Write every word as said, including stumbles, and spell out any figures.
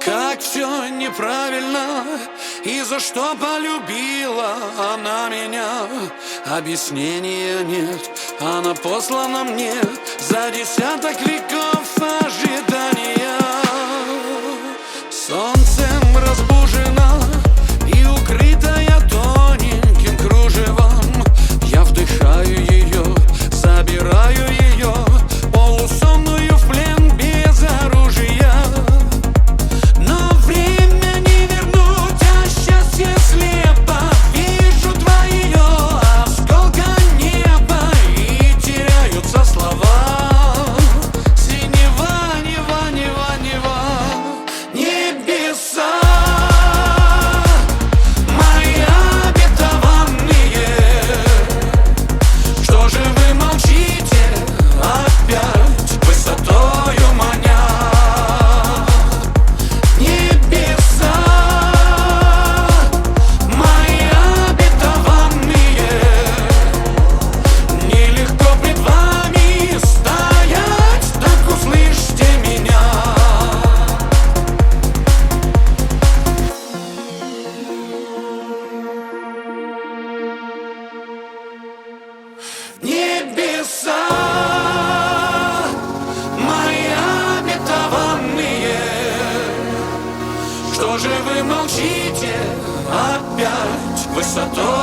Как все неправильно, и за что полюбила она меня. Объяснения нет, она послана мне за десяток веков ожидания. Солнцем разбужена и укрытая тоненьким кружевом, я вдыхаю ее, забираю ее, полусонную в плен без оружия. Но время не вернуть, а счастье слепо. Вижу твое осколка неба, и теряются слова. Синева, нева, нева, нева, небеса. Мои обетованные, что же вы молчите опять, высотою маня? Небеса, мои обетованные, нелегко пред вами стоять, так услышьте меня. Небеса, мои обетованные, что же вы молчите опять, высотой